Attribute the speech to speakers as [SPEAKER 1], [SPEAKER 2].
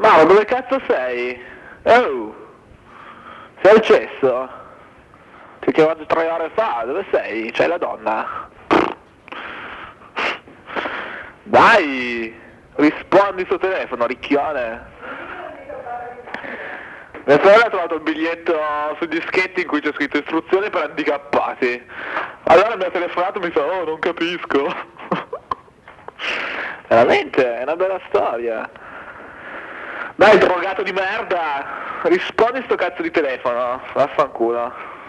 [SPEAKER 1] Mauro, dove cazzo sei? Oh, sei al cesso? Ti ho chiamato 3 ore fa, dove sei? C'hai la donna? Dai, rispondi sul telefono, ricchione. Mia sorella ha trovato il biglietto su dischetti in cui c'è scritto istruzioni per handicappati. Allora mi ha telefonato e mi fa, oh, non capisco. Veramente, è una bella storia. Dai, drogato di merda, rispondi sto cazzo di telefono, vaffanculo.